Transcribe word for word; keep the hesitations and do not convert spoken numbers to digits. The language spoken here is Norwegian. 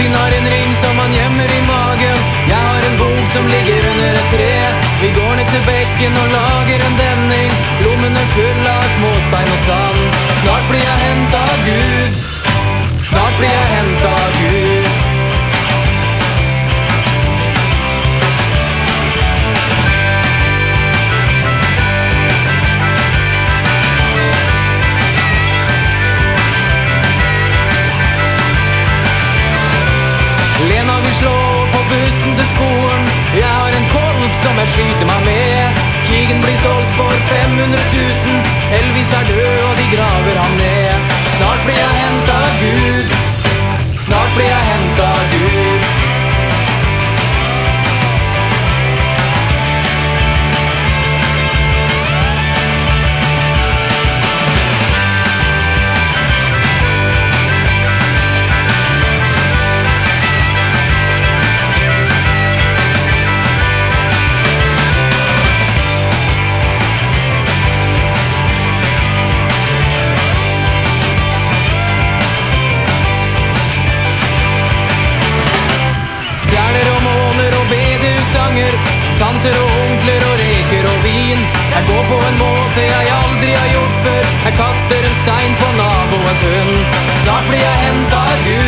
Byen har en ring som han gjemmer i magen. Jeg har en bok som ligger under et tre. Vi går ned til bekken og lager en demning. Lommen er full av småstein og sand. Snart blir jeg hentet av Gud. Snart blir jeg hentet av Gud. Lena vil slå på bussen til skolen. Jeg har en kolt som jeg skyter meg med. Kigen blir solgt for fem hundre tusen. Elvis er død og de graver ham ned. Snart blir jeg hentet av Gud. Snart blir jeg hentet av Gud. Tanter og onkler og reker og vin. Jeg går på en måte jeg aldri har gjort før. Jeg kaster en stein på naboens hund. Snart blir jeg hentet av Gud.